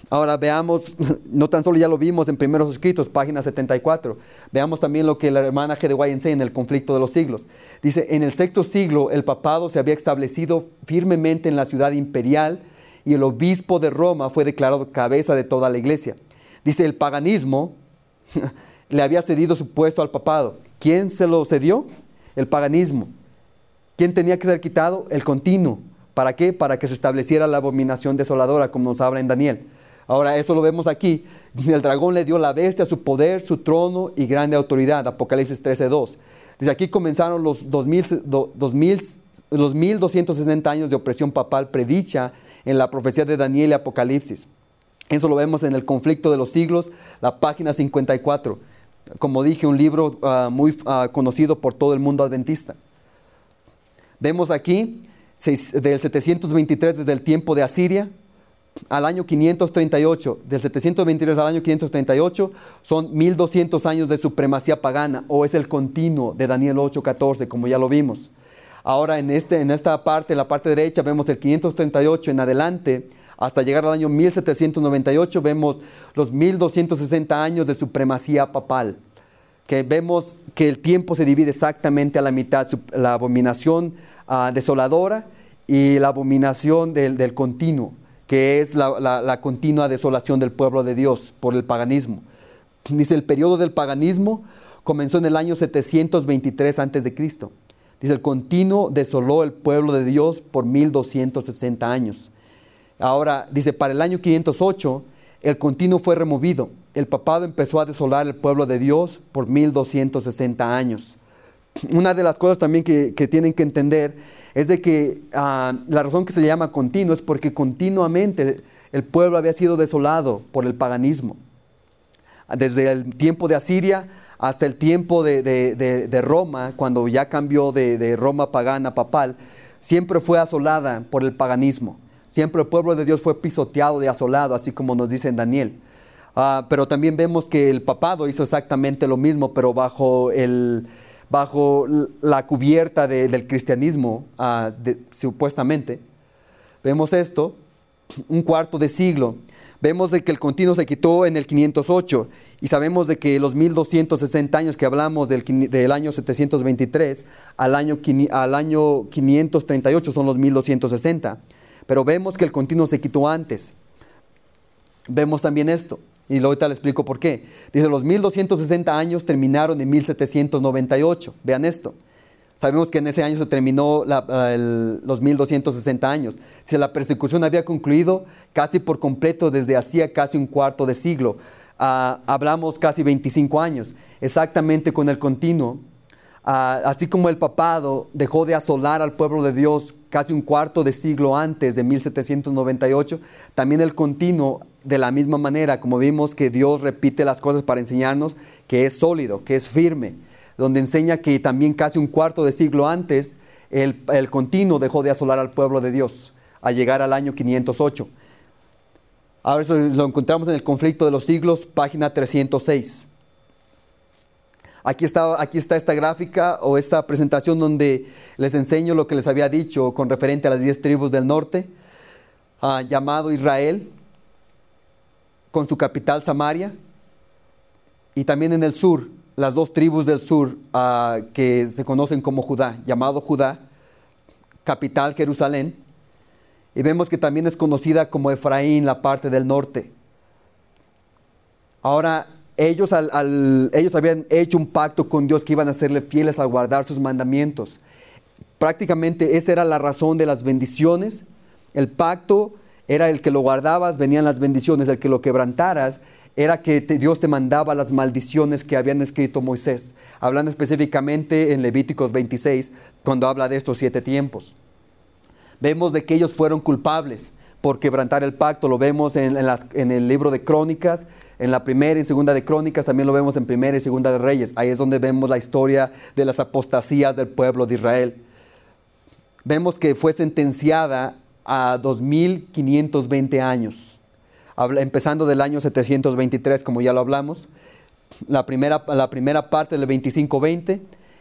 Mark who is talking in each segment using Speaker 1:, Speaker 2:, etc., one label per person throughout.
Speaker 1: Ahora veamos, no tan solo ya lo vimos en Primeros Escritos, página 74, veamos también lo que la hermana G. de White enseña en el conflicto de los siglos. Dice, en el sexto siglo el papado se había establecido firmemente en la ciudad imperial y el obispo de Roma fue declarado cabeza de toda la iglesia. Dice, el paganismo le había cedido su puesto al papado. ¿Quién se lo cedió? El paganismo. ¿Quién tenía que ser quitado? El continuo. ¿Para qué? Para que se estableciera la abominación desoladora, como nos habla en Daniel. Ahora, eso lo vemos aquí. Dice, el dragón le dio a la bestia su poder, su trono y grande autoridad. Apocalipsis 13:2. Dice, aquí comenzaron los 1260 años de opresión papal predicha en la profecía de Daniel y Apocalipsis. Eso lo vemos en el conflicto de los siglos, la página 54. Como dije, un libro muy conocido por todo el mundo adventista. Vemos aquí, del 723 desde el tiempo de Asiria, al año 538, del 723 al año 538, son 1200 años de supremacía pagana, o es el continuo de Daniel 8:14, como ya lo vimos. Ahora en esta parte, en la parte derecha, vemos del 538 en adelante, hasta llegar al año 1798, vemos los 1260 años de supremacía papal, que vemos que el tiempo se divide exactamente a la mitad, la abominación desoladora y la abominación del continuo, que es la continua desolación del pueblo de Dios por el paganismo. Dice, el periodo del paganismo comenzó en el año 723 a.C. Dice, el continuo desoló el pueblo de Dios por 1260 años. Ahora, dice, para el año 508, el continuo fue removido. El papado empezó a desolar el pueblo de Dios por 1260 años. Una de las cosas también que tienen que entender es de que la razón que se llama continuo es porque continuamente el pueblo había sido desolado por el paganismo. Desde el tiempo de Asiria hasta el tiempo de Roma, cuando ya cambió de Roma pagana papal, siempre fue asolada por el paganismo. Siempre el pueblo de Dios fue pisoteado y asolado, así como nos dice en Daniel. Pero también vemos que el papado hizo exactamente lo mismo, pero bajo la cubierta del cristianismo, supuestamente. Vemos esto, un cuarto de siglo. Vemos de que el continuo se quitó en el 508 y sabemos de que los 1260 años que hablamos del año 723 al año 538 son los 1260. Pero vemos que el continuo se quitó antes. Vemos también esto. Y ahorita le explico por qué. Dice, los 1260 años terminaron en 1798. Vean esto. Sabemos que en ese año se terminó los 1260 años. Dice, la persecución había concluido casi por completo desde hacía casi un cuarto de siglo. Hablamos casi 25 años. Exactamente con el continuo. Así como el papado dejó de asolar al pueblo de Dios casi un cuarto de siglo antes de 1798, también el continuo, de la misma manera, como vimos que Dios repite las cosas para enseñarnos que es sólido, que es firme, donde enseña que también casi un cuarto de siglo antes el continuo dejó de asolar al pueblo de Dios al llegar al año 508. Ahora eso lo encontramos en el conflicto de los siglos, página 306. Aquí está esta gráfica o esta presentación donde les enseño lo que les había dicho con referente a las 10 tribus del norte, llamado Israel, con su capital Samaria, y también en el sur, las 2 tribus del sur que se conocen como Judá, llamado Judá, capital Jerusalén, y vemos que también es conocida como Efraín, la parte del norte. Ahora, ellos habían hecho un pacto con Dios que iban a serle fieles al guardar sus mandamientos. Prácticamente esa era la razón de las bendiciones. El pacto era el que lo guardabas, venían las bendiciones. El que lo quebrantaras era que Dios te mandaba las maldiciones que habían escrito Moisés. Hablando específicamente en Levíticos 26, cuando habla de estos 7 tiempos. Vemos de que ellos fueron culpables por quebrantar el pacto. Lo vemos en el libro de Crónicas. En la primera y segunda de Crónicas, también lo vemos en primera y segunda de Reyes. Ahí es donde vemos la historia de las apostasías del pueblo de Israel. Vemos que fue sentenciada a 2520 años, empezando del año 723, como ya lo hablamos. La primera parte del 2520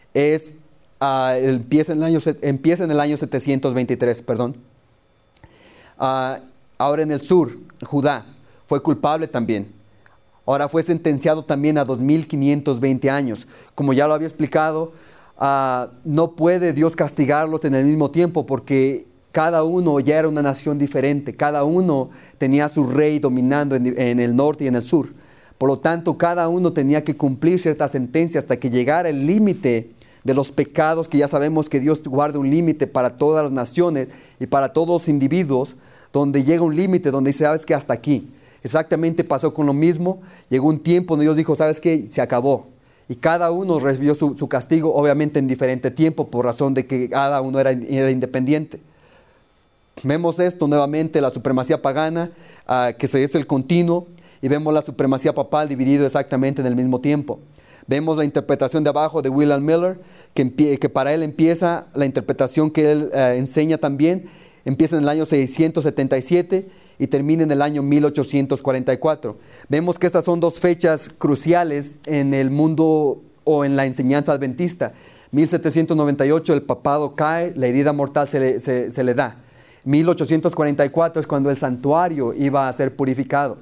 Speaker 1: empieza en el año 723, perdón. Ahora en el sur, Judá. fue culpable también. Ahora fue sentenciado también a 2520 años. Como ya lo había explicado, no puede Dios castigarlos en el mismo tiempo porque cada uno ya era una nación diferente. Cada uno tenía a su rey dominando en el norte y en el sur. Por lo tanto, cada uno tenía que cumplir cierta sentencia hasta que llegara el límite de los pecados, que ya sabemos que Dios guarda un límite para todas las naciones y para todos los individuos, donde llega un límite, donde dice, sabes que hasta aquí. Exactamente pasó con lo mismo. Llegó un tiempo donde Dios dijo, sabes que se acabó. Y cada uno recibió su castigo, obviamente en diferente tiempo, por razón de que cada uno era independiente. Vemos esto nuevamente, la supremacía pagana, que es el continuo, y vemos la supremacía papal dividido exactamente en el mismo tiempo. Vemos la interpretación de abajo de William Miller, que para él empieza la interpretación que él enseña también, empieza en el año 677 y termina en el año 1844. Vemos que estas son dos fechas cruciales en el mundo o en la enseñanza adventista. 1798 el papado cae, la herida mortal se le da. 1844 es cuando el santuario iba a ser purificado.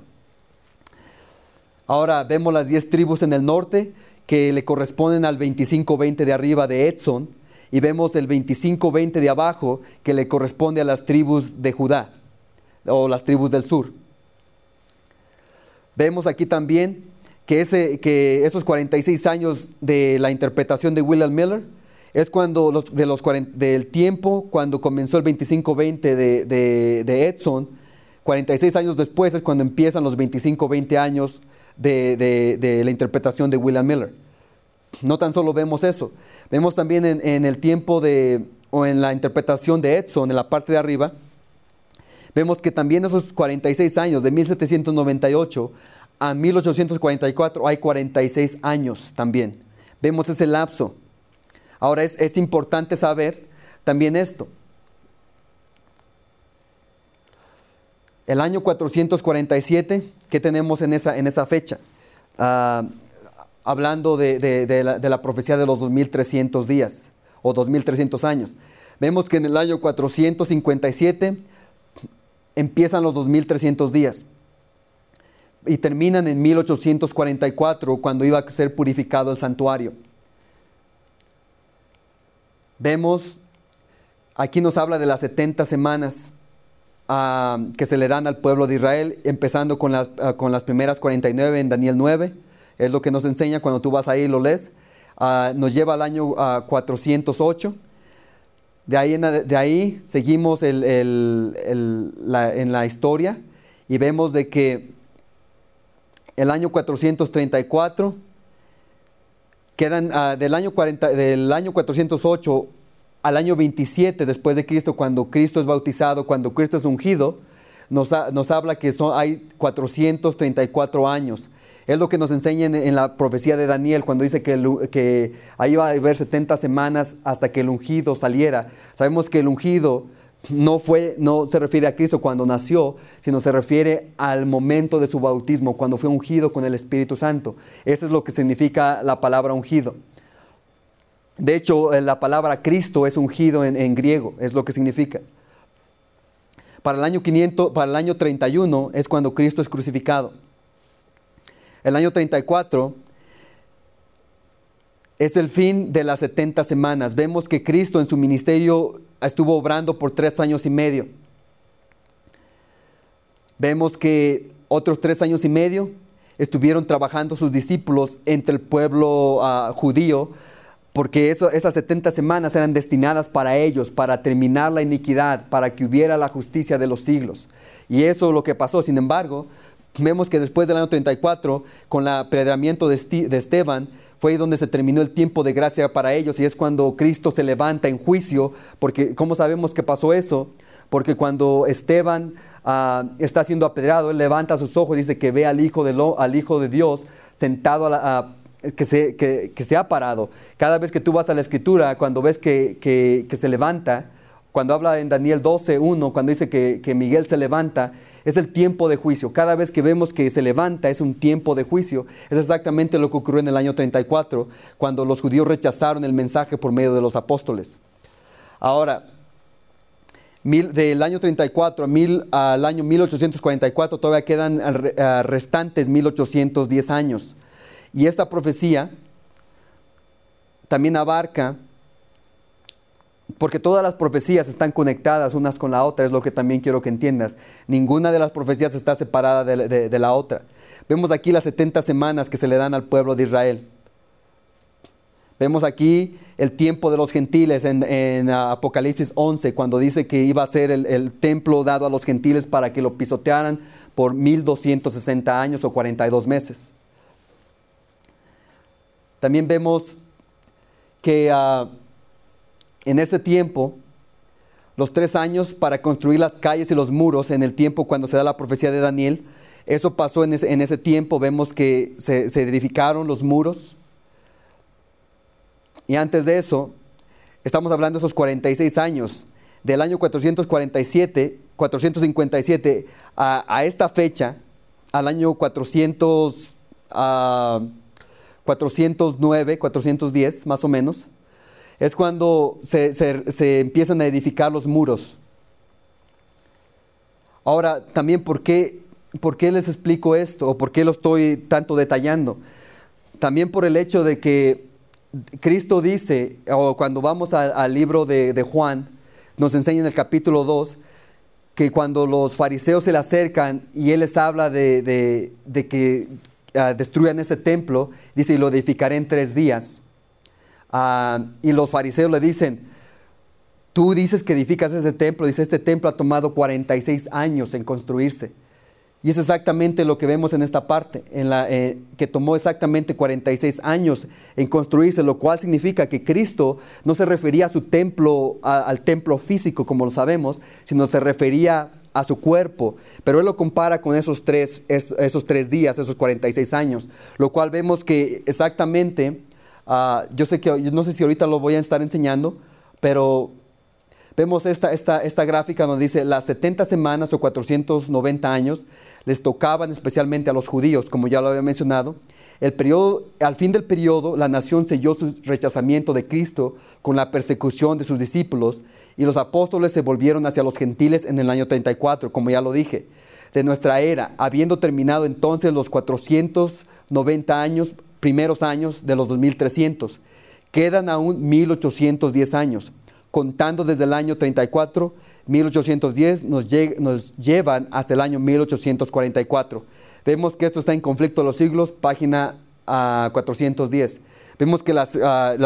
Speaker 1: Ahora vemos las 10 tribus en el norte que le corresponden al 25-20 de arriba de Edson, y vemos el 25-20 de abajo que le corresponde a las tribus de Judá o las tribus del sur. Vemos aquí también que esos 46 años de la interpretación de William Miller es cuando del tiempo cuando comenzó el 25-20 de Edson. 46 años después es cuando empiezan los 25-20 años de la interpretación de William Miller. No tan solo vemos eso, vemos también en el tiempo o en la interpretación de Edson, en la parte de arriba, vemos que también esos 46 años, de 1798 a 1844, hay 46 años también. Vemos ese lapso. Ahora es importante saber también esto. El año 447, ¿qué tenemos en esa fecha? Hablando de la profecía de los 2300 días o 2300 años. Vemos que en el año 457 empiezan los 2300 días y terminan en 1844 cuando iba a ser purificado el santuario. Vemos, aquí nos habla de las 70 semanas que se le dan al pueblo de Israel, empezando con las primeras 49 en Daniel 9, es lo que nos enseña cuando tú vas ahí y lo lees. Nos lleva al año 408, de ahí seguimos en la historia y vemos de que el año 434, quedan del año 408 al año 27 después de Cristo, cuando Cristo es bautizado, cuando Cristo es ungido, nos habla que hay 434 años. Es lo que nos enseña en la profecía de Daniel, cuando dice que ahí va a haber 70 semanas hasta que el ungido saliera. Sabemos que el ungido no se refiere a Cristo cuando nació, sino se refiere al momento de su bautismo, cuando fue ungido con el Espíritu Santo. Eso es lo que significa la palabra ungido. De hecho, la palabra Cristo es ungido en griego, es lo que significa. Para el año 31 es cuando Cristo es crucificado. El año 34 es el fin de las 70 semanas. Vemos que Cristo en su ministerio estuvo obrando por 3 años y medio. Vemos que otros 3 años y medio estuvieron trabajando sus discípulos entre el pueblo judío, porque esas 70 semanas eran destinadas para ellos, para terminar la iniquidad, para que hubiera la justicia de los siglos. Y eso es lo que pasó. Sin embargo, vemos que después del año 34, con el apedreamiento de Esteban, fue ahí donde se terminó el tiempo de gracia para ellos, y es cuando Cristo se levanta en juicio. Porque ¿cómo sabemos que pasó eso? Porque cuando Esteban está siendo apedreado, él levanta sus ojos y dice que ve al Hijo de Dios sentado que se ha parado. Cada vez que tú vas a la Escritura, cuando ves que se levanta, cuando habla en Daniel 12:1, cuando dice que Miguel se levanta, es el tiempo de juicio. Cada vez que vemos que se levanta es un tiempo de juicio. Es exactamente lo que ocurrió en el año 34, cuando los judíos rechazaron el mensaje por medio de los apóstoles. Ahora, Del año 34 al año 1844 todavía quedan restantes 1810 años. Y esta profecía también abarca, porque todas las profecías están conectadas unas con la otra, es lo que también quiero que entiendas. Ninguna de las profecías está separada de la otra. Vemos aquí las 70 semanas que se le dan al pueblo de Israel. Vemos aquí el tiempo de los gentiles en Apocalipsis 11, cuando dice que iba a ser el templo dado a los gentiles para que lo pisotearan por 1260 años o 42 meses. También vemos que en este tiempo, los 3 años para construir las calles y los muros, en el tiempo cuando se da la profecía de Daniel, eso pasó en ese tiempo. Vemos que se edificaron los muros. Y antes de eso, estamos hablando de esos 46 años, del año 457 a esta fecha, al año 409, 410 más o menos, es cuando se empiezan a edificar los muros. Ahora, también, ¿por qué les explico esto? ¿O por qué lo estoy tanto detallando? También por el hecho de que Cristo dice, o cuando vamos al libro de Juan, nos enseña en el capítulo 2, que cuando los fariseos se le acercan y Él les habla de que destruyan ese templo, dice, y lo edificaré en 3 días. Y los fariseos le dicen, tú dices que edificas este templo, dice, este templo ha tomado 46 años en construirse. Y es exactamente lo que vemos en esta parte, que tomó exactamente 46 años en construirse, lo cual significa que Cristo no se refería a su templo, al templo físico como lo sabemos, sino se refería a su cuerpo. Pero Él lo compara con esos 3 días, esos 46 años, lo cual vemos que exactamente, yo no sé si ahorita lo voy a estar enseñando, pero vemos esta gráfica donde dice las 70 semanas o 490 años les tocaban especialmente a los judíos, como ya lo había mencionado. Al fin del periodo, la nación selló su rechazamiento de Cristo con la persecución de sus discípulos, y los apóstoles se volvieron hacia los gentiles en el año 34, como ya lo dije, de nuestra era, habiendo terminado entonces los 490 años, primeros años de los 2300. Quedan aún 1810 años. Contando desde el año 34, 1810 nos llevan hasta el año 1844. Vemos que esto está en Conflicto de los Siglos, página 410. Vemos que los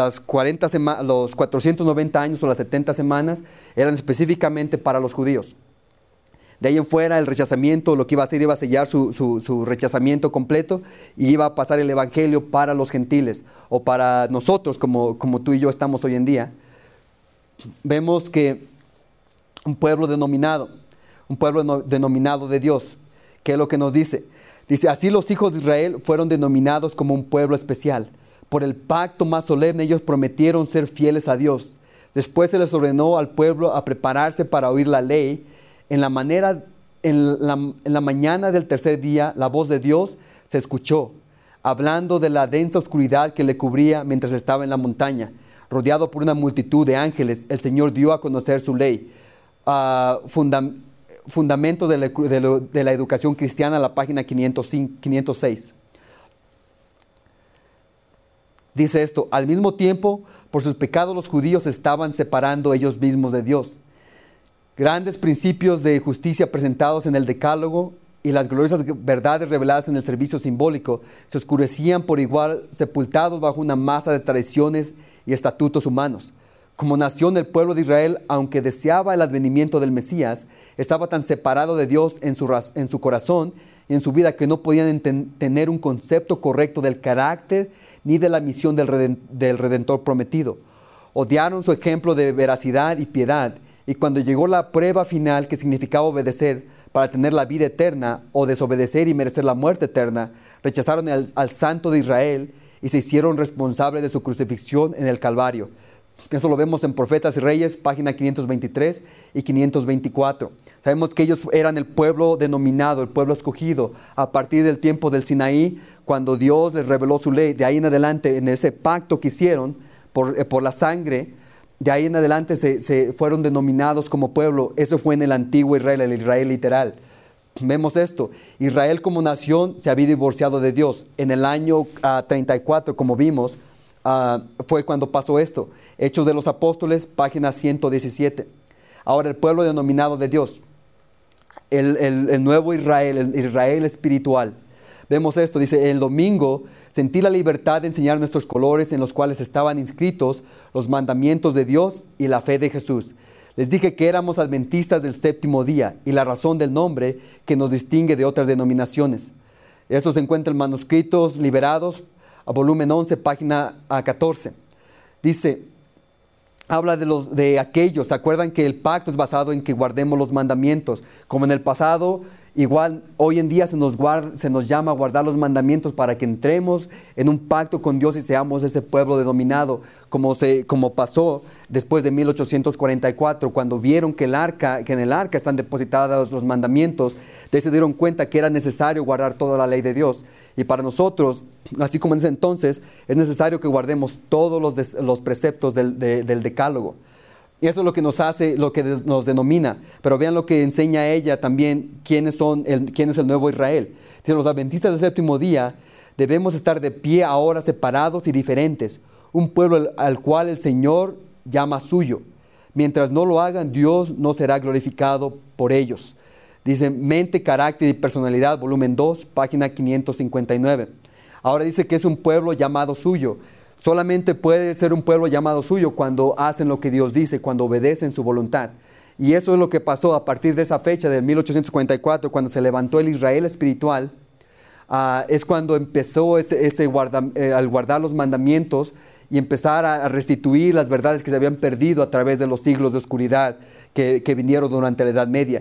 Speaker 1: 490 años o las 70 semanas eran específicamente para los judíos. De ahí en fuera, el rechazamiento, lo que iba a hacer, iba a sellar su rechazamiento completo, y iba a pasar el evangelio para los gentiles, o para nosotros, como tú y yo estamos hoy en día. Vemos que un pueblo denominado de Dios, ¿qué es lo que nos dice? Dice, así los hijos de Israel fueron denominados como un pueblo especial. Por el pacto más solemne ellos prometieron ser fieles a Dios. Después se les ordenó al pueblo a prepararse para oír la ley. En la mañana del tercer día, la voz de Dios se escuchó, hablando de la densa oscuridad que le cubría mientras estaba en la montaña. Rodeado por una multitud de ángeles, el Señor dio a conocer su ley. Fundamentos de la educación cristiana, la página 506. Dice esto: al mismo tiempo, por sus pecados los judíos se estaban separando ellos mismos de Dios. Grandes principios de justicia presentados en el Decálogo y las gloriosas verdades reveladas en el servicio simbólico se oscurecían por igual, sepultados bajo una masa de tradiciones y estatutos humanos. Como nación, el pueblo de Israel, aunque deseaba el advenimiento del Mesías, estaba tan separado de Dios en su corazón y en su vida que no podían tener un concepto correcto del carácter ni de la misión del Redentor prometido. Odiaron su ejemplo de veracidad y piedad, y cuando llegó la prueba final, que significaba obedecer para tener la vida eterna o desobedecer y merecer la muerte eterna, rechazaron al Santo de Israel y se hicieron responsables de su crucifixión en el Calvario. Eso lo vemos en Profetas y Reyes, página 523 y 524. Sabemos que ellos eran el pueblo denominado, el pueblo escogido, a partir del tiempo del Sinaí, cuando Dios les reveló su ley. De ahí en adelante, en ese pacto que hicieron por la sangre De ahí en adelante se fueron denominados como pueblo. Eso fue en el antiguo Israel, el Israel literal. Vemos esto. Israel como nación se había divorciado de Dios. En el año 34, como vimos, fue cuando pasó esto. Hechos de los Apóstoles, página 117. Ahora el pueblo denominado de Dios. El nuevo Israel, el Israel espiritual. Vemos esto, dice, el domingo sentí la libertad de enseñar nuestros colores en los cuales estaban inscritos los mandamientos de Dios y la fe de Jesús. Les dije que éramos adventistas del séptimo día y la razón del nombre que nos distingue de otras denominaciones. Esto se encuentra en Manuscritos Liberados, a volumen 11, página 14. Dice, habla de aquellos, ¿se acuerdan que el pacto es basado en que guardemos los mandamientos? Como en el pasado, igual hoy en día se nos llama a guardar los mandamientos para que entremos en un pacto con Dios y seamos ese pueblo denominado, como pasó después de 1844, cuando vieron que en el arca están depositados los mandamientos, se dieron cuenta que era necesario guardar toda la ley de Dios. Y para nosotros, así como en ese entonces, es necesario que guardemos todos los preceptos del decálogo. Y eso es lo que nos hace, lo que nos denomina. Pero vean lo que enseña ella también, quién es el nuevo Israel. Dice, los adventistas del séptimo día debemos estar de pie ahora separados y diferentes. Un pueblo al cual el Señor llama suyo. Mientras no lo hagan, Dios no será glorificado por ellos. Dice, Mente, Carácter y Personalidad, volumen 2, página 559. Ahora dice que es un pueblo llamado suyo. Solamente puede ser un pueblo llamado suyo cuando hacen lo que Dios dice, cuando obedecen su voluntad. Y eso es lo que pasó a partir de esa fecha, de 1844, cuando se levantó el Israel espiritual. Es cuando empezó al guardar los mandamientos y empezar a restituir las verdades que se habían perdido a través de los siglos de oscuridad que vinieron durante la Edad Media.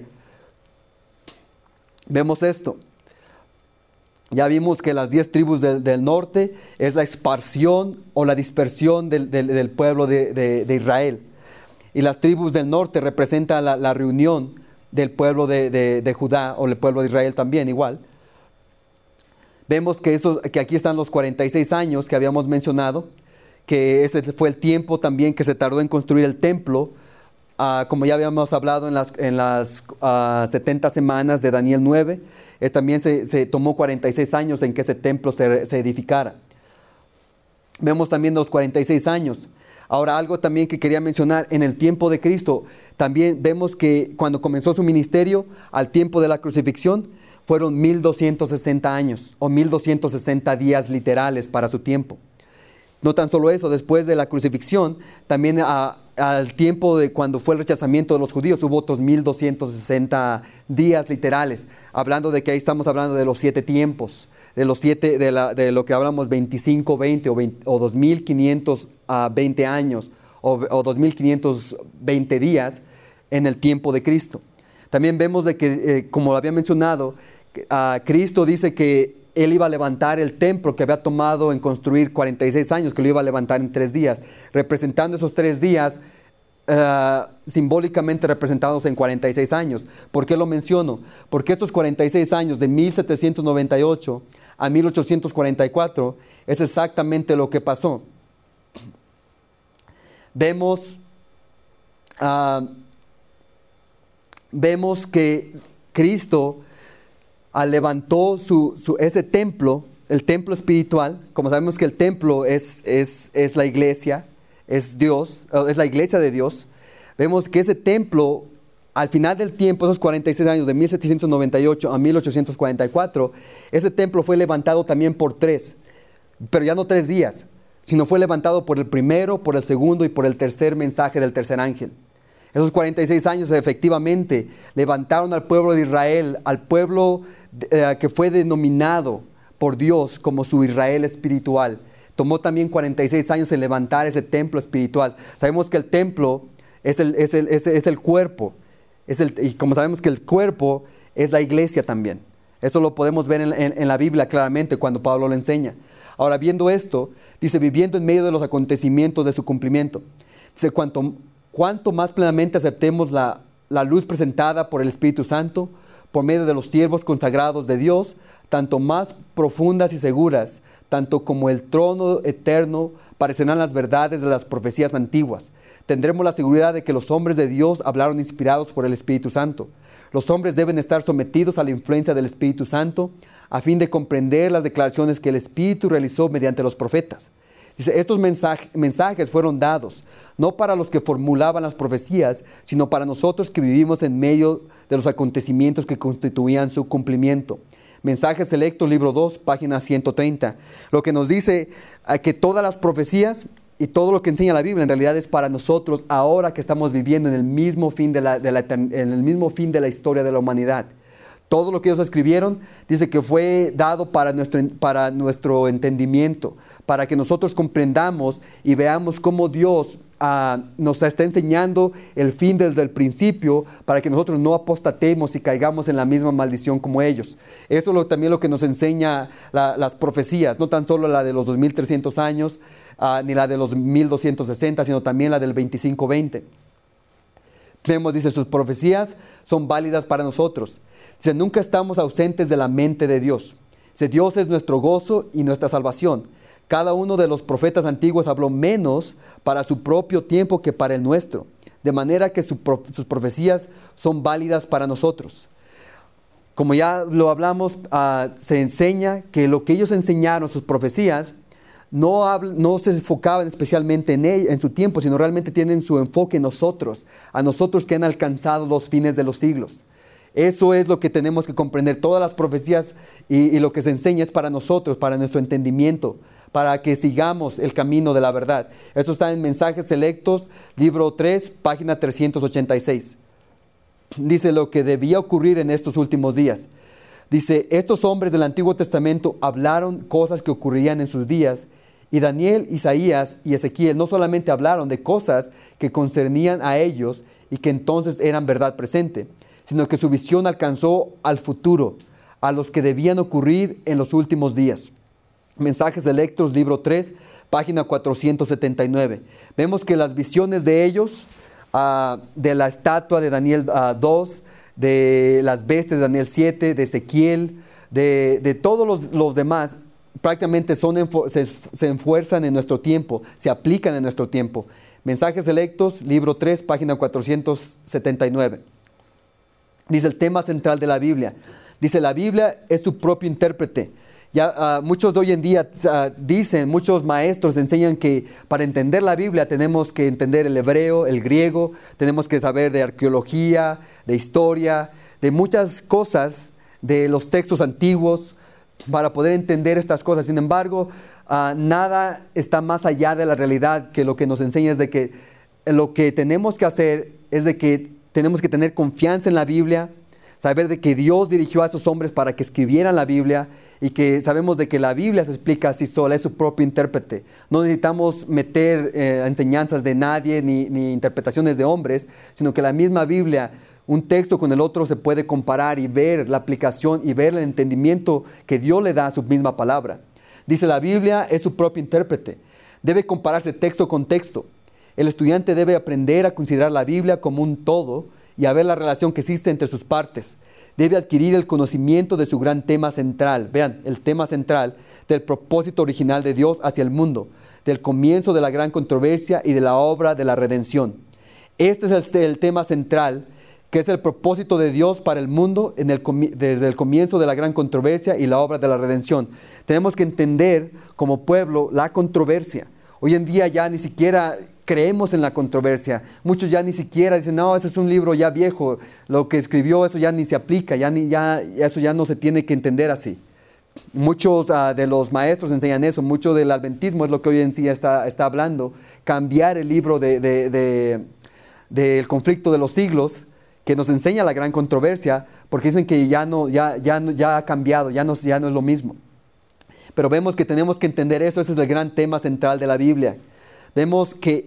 Speaker 1: Vemos esto. Ya vimos que las 10 tribus del norte es la esparción o la dispersión del pueblo de Israel. Y las tribus del norte representan la reunión del pueblo de Judá o el pueblo de Israel también igual. Vemos que aquí están los 46 años que habíamos mencionado, que ese fue el tiempo también que se tardó en construir el templo, como ya habíamos hablado en las 70 semanas de Daniel 9. También se tomó 46 años en que ese templo se edificara. Vemos también los 46 años. Ahora, algo también que quería mencionar, en el tiempo de Cristo, también vemos que cuando comenzó su ministerio, al tiempo de la crucifixión, fueron 1260 años o 1260 días literales para su tiempo. No tan solo eso, después de la crucifixión, también al tiempo de cuando fue el rechazamiento de los judíos, hubo otros 1260 días literales, hablando de que ahí estamos hablando de los 7 tiempos, de lo que hablamos 25-20 o 2520 años o 2520 días en el tiempo de Cristo. También vemos de que, como lo había mencionado, Cristo dice que Él iba a levantar el templo que había tomado en construir 46 años, que lo iba a levantar en 3 días, representando esos 3 días simbólicamente representados en 46 años. ¿Por qué lo menciono? Porque estos 46 años de 1798 a 1844 es exactamente lo que pasó. Vemos que Cristo levantó ese templo, el templo espiritual. Como sabemos que el templo es la iglesia, es Dios, es la iglesia de Dios. Vemos que ese templo, al final del tiempo, esos 46 años, de 1798 a 1844, ese templo fue levantado también por 3, pero ya no 3 días, sino fue levantado por el primero, por el segundo y por el tercer mensaje del tercer ángel. Esos 46 años efectivamente levantaron al pueblo de Israel, al pueblo que fue denominado por Dios como su Israel espiritual. Tomó también 46 años en levantar ese templo espiritual. Sabemos que el templo es el cuerpo, y como sabemos que el cuerpo es la iglesia también. Eso lo podemos ver en la Biblia claramente cuando Pablo lo enseña. Ahora, viendo esto, dice, viviendo en medio de los acontecimientos de su cumplimiento. Dice, cuanto más plenamente aceptemos la luz presentada por el Espíritu Santo, por medio de los siervos consagrados de Dios, tanto más profundas y seguras, tanto como el trono eterno, parecerán las verdades de las profecías antiguas. Tendremos la seguridad de que los hombres de Dios hablaron inspirados por el Espíritu Santo. Los hombres deben estar sometidos a la influencia del Espíritu Santo a fin de comprender las declaraciones que el Espíritu realizó mediante los profetas. Dice, estos mensajes fueron dados, no para los que formulaban las profecías, sino para nosotros que vivimos en medio de los acontecimientos que constituían su cumplimiento. Mensajes Selectos, libro 2, página 130. Lo que nos dice que todas las profecías y todo lo que enseña la Biblia en realidad es para nosotros ahora que estamos viviendo en el mismo fin en el mismo fin de la historia de la humanidad. Todo lo que ellos escribieron dice que fue dado para nuestro entendimiento, para que nosotros comprendamos y veamos cómo Dios nos está enseñando el fin desde el principio, para que nosotros no apostatemos y caigamos en la misma maldición como ellos. Eso es también lo que nos enseña las profecías, no tan solo la de los 2300 años, ni la de los 1260, sino también la del 2520. Vemos, dice, sus profecías son válidas para nosotros. Dice, nunca estamos ausentes de la mente de Dios. Dice, Dios es nuestro gozo y nuestra salvación. Cada uno de los profetas antiguos habló menos para su propio tiempo que para el nuestro, de manera que sus profecías son válidas para nosotros. Como ya lo hablamos, se enseña que lo que ellos enseñaron, sus profecías, no se enfocaban especialmente en su tiempo, sino realmente tienen su enfoque en nosotros, a nosotros que han alcanzado los fines de los siglos. Eso es lo que tenemos que comprender. Todas las profecías y lo que se enseña es para nosotros, para nuestro entendimiento, para que sigamos el camino de la verdad. Eso está en Mensajes Selectos, libro 3, página 386. Dice lo que debía ocurrir en estos últimos días. Dice, estos hombres del Antiguo Testamento hablaron cosas que ocurrirían en sus días, y Daniel, Isaías y Ezequiel no solamente hablaron de cosas que concernían a ellos y que entonces eran verdad presente, sino que su visión alcanzó al futuro, a los que debían ocurrir en los últimos días. Mensajes Selectos, libro 3, página 479. Vemos que las visiones de ellos, de la estatua de Daniel 2, de las bestias de Daniel 7, de Ezequiel, de todos los demás, prácticamente se enfuerzan en nuestro tiempo, se aplican en nuestro tiempo. Mensajes Selectos, libro 3, página 479. Dice el tema central de la Biblia. Dice, la Biblia es su propio intérprete. Ya muchos de hoy en día dicen, muchos maestros enseñan que para entender la Biblia tenemos que entender el hebreo, el griego, tenemos que saber de arqueología, de historia, de muchas cosas, de los textos antiguos, para poder entender estas cosas. Sin embargo, nada está más allá de la realidad, que lo que nos enseña es de que lo que tenemos que hacer es de que tenemos que tener confianza en la Biblia, saber de que Dios dirigió a esos hombres para que escribieran la Biblia, y que sabemos de que la Biblia se explica así sola, es su propio intérprete. No necesitamos meter enseñanzas de nadie ni interpretaciones de hombres, sino que la misma Biblia, un texto con el otro, se puede comparar y ver la aplicación y ver el entendimiento que Dios le da a su misma palabra. Dice, la Biblia es su propio intérprete. Debe compararse texto con texto. El estudiante debe aprender a considerar la Biblia como un todo y a ver la relación que existe entre sus partes. Debe adquirir el conocimiento de su gran tema central. Vean, el tema central del propósito original de Dios hacia el mundo, del comienzo de la gran controversia y de la obra de la redención. Este es el tema central, que es el propósito de Dios para el mundo desde el comienzo de la gran controversia y la obra de la redención. Tenemos que entender como pueblo la controversia. Hoy en día ya ni siquiera creemos en la controversia. Muchos ya ni siquiera dicen, no, ese es un libro ya viejo, lo que escribió eso ya ni se aplica, eso ya no se tiene que entender así. Muchos de los maestros enseñan eso, mucho del adventismo es lo que hoy en día está hablando, cambiar el libro del conflicto de los siglos, que nos enseña la gran controversia, porque dicen que ya ha cambiado, ya no es lo mismo. Pero vemos que tenemos que entender eso, ese es el gran tema central de la Biblia. Vemos que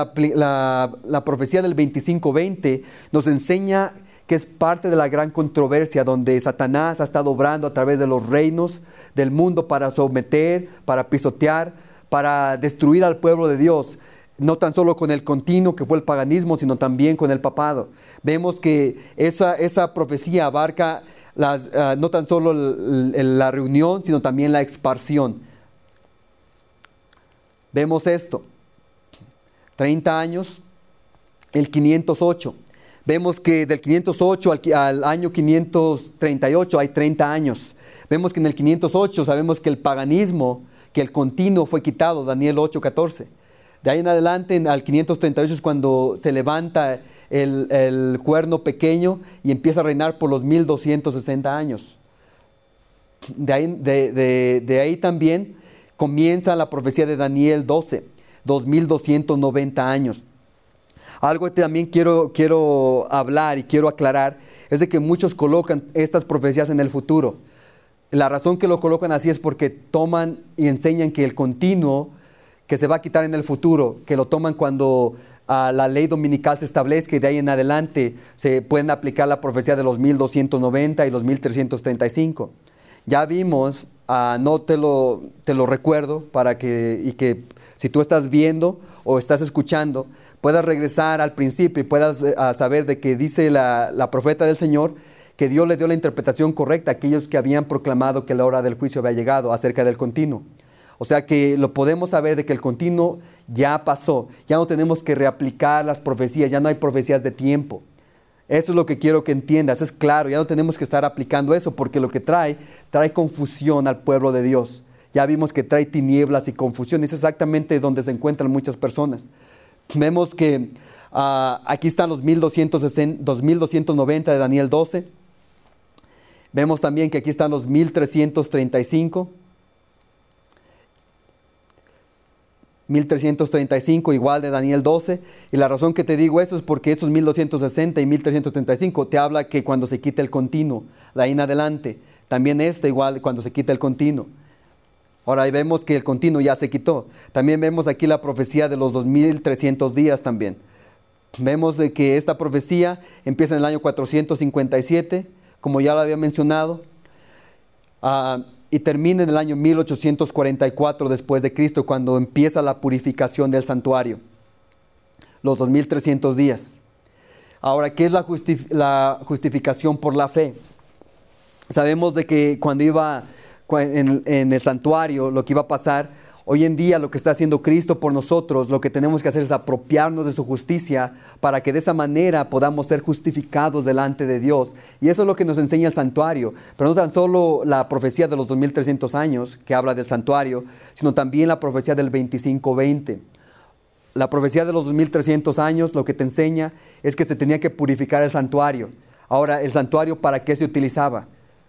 Speaker 1: la profecía del 25:20 nos enseña que es parte de la gran controversia donde Satanás ha estado obrando a través de los reinos del mundo para someter, para pisotear, para destruir al pueblo de Dios. No tan solo con el continuo que fue el paganismo, sino también con el papado. Vemos que esa profecía abarca no tan solo la reunión, sino también la expansión. Vemos esto. 30 años el 508. Vemos que del 508 al año 538 hay 30 años. Vemos que en el 508 sabemos que el paganismo, que el continuo fue quitado, Daniel 8:14. De ahí en adelante, al 538 es cuando se levanta el cuerno pequeño y empieza a reinar por los 1260 años. De ahí también comienza la profecía de Daniel 12, 2290 años. Algo que también quiero hablar y quiero aclarar es de que muchos colocan estas profecías en el futuro. La razón que lo colocan así es porque toman y enseñan que el continuo que se va a quitar en el futuro, que lo toman cuando la ley dominical se establezca y de ahí en adelante se pueden aplicar la profecía de los 1290 y los 1335. Ya vimos, no te lo recuerdo para que si tú estás viendo o estás escuchando, puedas regresar al principio y puedas saber de que dice la profeta del Señor que Dios le dio la interpretación correcta a aquellos que habían proclamado que la hora del juicio había llegado acerca del continuo. O sea que lo podemos saber de que el continuo ya pasó, ya no tenemos que reaplicar las profecías, ya no hay profecías de tiempo. Eso es lo que quiero que entiendas, es claro, ya no tenemos que estar aplicando eso porque lo que trae confusión al pueblo de Dios. Ya vimos que trae tinieblas y confusión, es exactamente donde se encuentran muchas personas. Vemos que aquí están los 2290 de Daniel 12. Vemos también que aquí están los 1335. 1335 igual de Daniel 12, y la razón que te digo esto es porque estos 1260 y 1335 te habla que cuando se quita el continuo, de ahí en adelante, también igual cuando se quita el continuo. Ahora ahí vemos que el continuo ya se quitó. También vemos aquí la profecía de los 2300 días también. Vemos de que esta profecía empieza en el año 457, como ya lo había mencionado, y termina en el año 1844 después de Cristo, cuando empieza la purificación del santuario, los 2300 días. Ahora, ¿qué es la justificación por la fe? Sabemos de que cuando iba en el santuario, lo que iba a pasar, hoy en día lo que está haciendo Cristo por nosotros, lo que tenemos que hacer es apropiarnos de su justicia para que de esa manera podamos ser justificados delante de Dios. Y eso es lo que nos enseña el santuario. Pero no tan solo la profecía de los 2300 años que habla del santuario, sino también la profecía del 25-20. La profecía de los 2300 años lo que te enseña es que se tenía que purificar el santuario. Ahora, ¿el santuario para qué se utilizaba?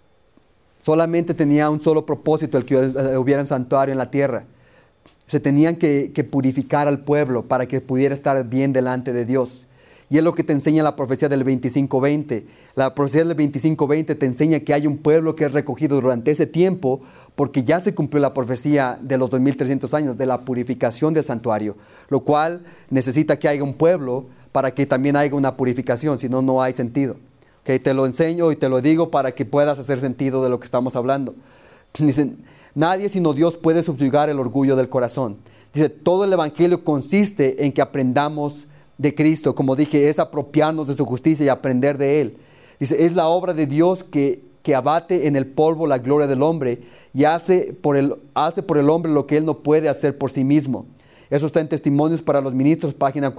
Speaker 1: Solamente tenía un solo propósito, el que hubiera un santuario en la tierra. Se tenían que purificar al pueblo para que pudiera estar bien delante de Dios. Y es lo que te enseña la profecía del 25-20. La profecía del 25-20 te enseña que hay un pueblo que es recogido durante ese tiempo porque ya se cumplió la profecía de los 2300 años de la purificación del santuario, lo cual necesita que haya un pueblo para que también haya una purificación, si no, no hay sentido. Okay, te lo enseño y te lo digo para que puedas hacer sentido de lo que estamos hablando. Dicen, nadie sino Dios puede subyugar el orgullo del corazón. Dice, todo el evangelio consiste en que aprendamos de Cristo. Como dije, es apropiarnos de su justicia y aprender de Él. Dice, es la obra de Dios que abate en el polvo la gloria del hombre y hace por el hombre lo que Él no puede hacer por sí mismo. Eso está en Testimonios para los Ministros, página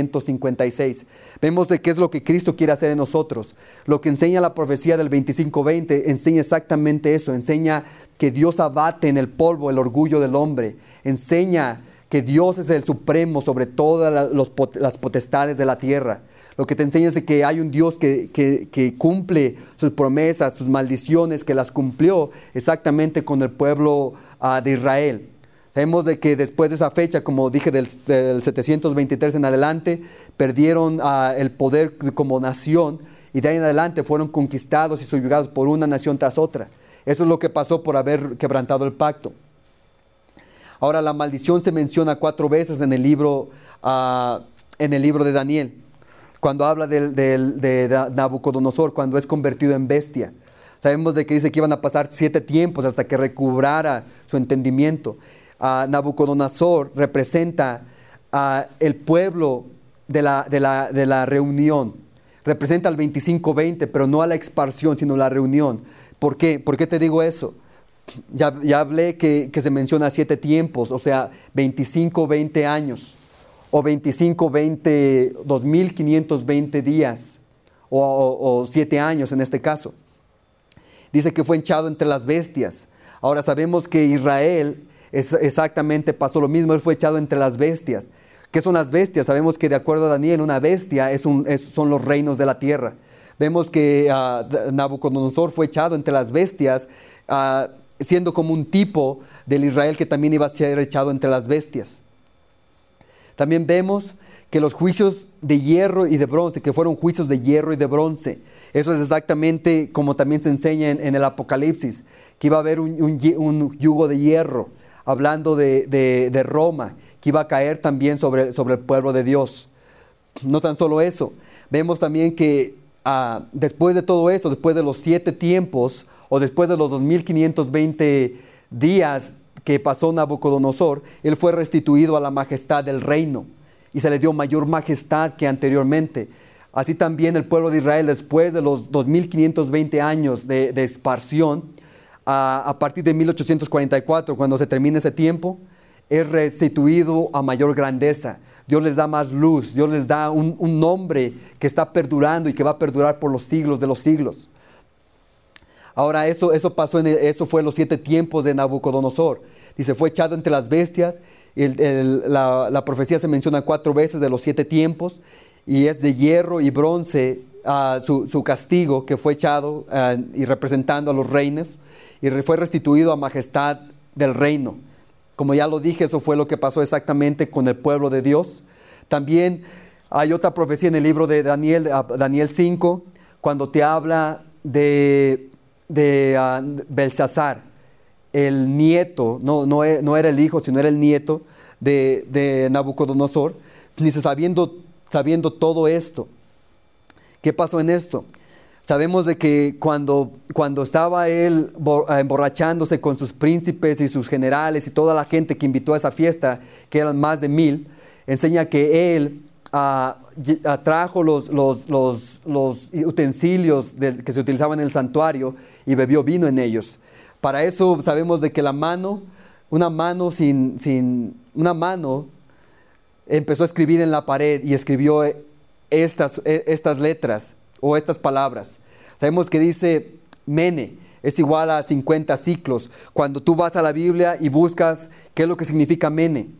Speaker 1: 456. Vemos de qué es lo que Cristo quiere hacer en nosotros. Lo que enseña la profecía del 25-20 enseña exactamente eso. Enseña que Dios abate en el polvo el orgullo del hombre. Enseña que Dios es el supremo sobre todas las potestades de la tierra. Lo que te enseña es que hay un Dios que cumple sus promesas, sus maldiciones, que las cumplió exactamente con el pueblo de Israel. Vemos de que después de esa fecha, como dije, del 723 en adelante, perdieron el poder como nación y de ahí en adelante fueron conquistados y subyugados por una nación tras otra. Eso es lo que pasó por haber quebrantado el pacto. Ahora, la maldición se menciona 4 veces en el libro de Daniel, cuando habla de Nabucodonosor, cuando es convertido en bestia. Sabemos de que dice que iban a pasar 7 tiempos hasta que recobrara su entendimiento. Nabucodonosor representa el pueblo de la reunión. Representa al 25-20, pero no a la expansión, sino la reunión. ¿Por qué? ¿Por qué te digo eso? Ya hablé que se menciona 7 tiempos, o sea, 25-20 años. o 2520 días, o 7 años en este caso. Dice que fue echado entre las bestias. Ahora sabemos que Israel exactamente pasó lo mismo, él fue echado entre las bestias. ¿Qué son las bestias? Sabemos que de acuerdo a Daniel, una bestia son los reinos de la tierra. Vemos que Nabucodonosor fue echado entre las bestias, siendo como un tipo del Israel que también iba a ser echado entre las bestias. También vemos que los juicios de hierro y de bronce, que fueron juicios de hierro y de bronce, eso es exactamente como también se enseña en el Apocalipsis, que iba a haber un yugo de hierro, hablando de Roma, que iba a caer también sobre el pueblo de Dios. No tan solo eso, vemos también que después de todo esto, después de los 7 tiempos, o después de los 2520 días que pasó Nabucodonosor, él fue restituido a la majestad del reino y se le dio mayor majestad que anteriormente. Así también el pueblo de Israel, después de los 2520 años de esparción, a partir de 1844, cuando se termina ese tiempo, es restituido a mayor grandeza. Dios les da más luz, Dios les da un nombre que está perdurando y que va a perdurar por los siglos de los siglos. Ahora eso pasó, eso fue los 7 tiempos de Nabucodonosor. Dice, fue echado entre las bestias. La profecía se menciona 4 veces de los 7 tiempos, y es de hierro y bronce su castigo, que fue echado y representando a los reinos, y fue restituido a majestad del reino. Como ya lo dije, eso fue lo que pasó exactamente con el pueblo de Dios. También hay otra profecía en el libro de Daniel, Daniel 5, cuando te habla de Belsasar, el nieto, no era el hijo, sino era el nieto de Nabucodonosor. Dice, sabiendo todo esto, ¿qué pasó en esto? Sabemos de que cuando estaba él emborrachándose con sus príncipes y sus generales y toda la gente que invitó a esa fiesta, que eran más de 1000, enseña que él trajo los utensilios que se utilizaban en el santuario y bebió vino en ellos. Para eso sabemos de que una mano empezó a escribir en la pared y escribió estas letras o estas palabras. Sabemos que dice Mene es igual a 50 ciclos. Cuando tú vas a la Biblia y buscas qué es lo que significa Mene,